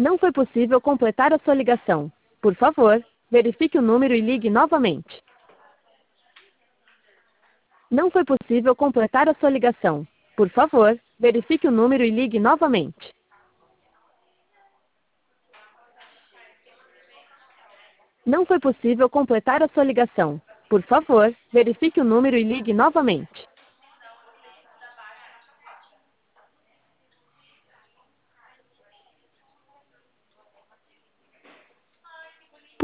Não foi possível completar a sua ligação. Por favor, verifique o número e ligue novamente. Não foi possível completar a sua ligação. Por favor, verifique o número e ligue novamente. Não foi possível completar a sua ligação. Por favor, verifique o número e ligue novamente.